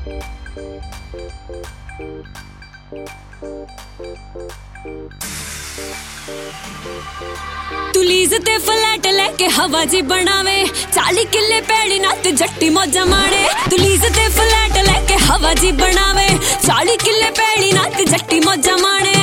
तू लीज ते फ्लैट लेके हवा जी बनावे, 40 किले पैड़ी ना ते जट्टी मौजा मारे। तू लीज ते फ्लैट लेके हवा जी बनावे, 40 किले पैड़ी ना ते जट्टी मौजा मारे।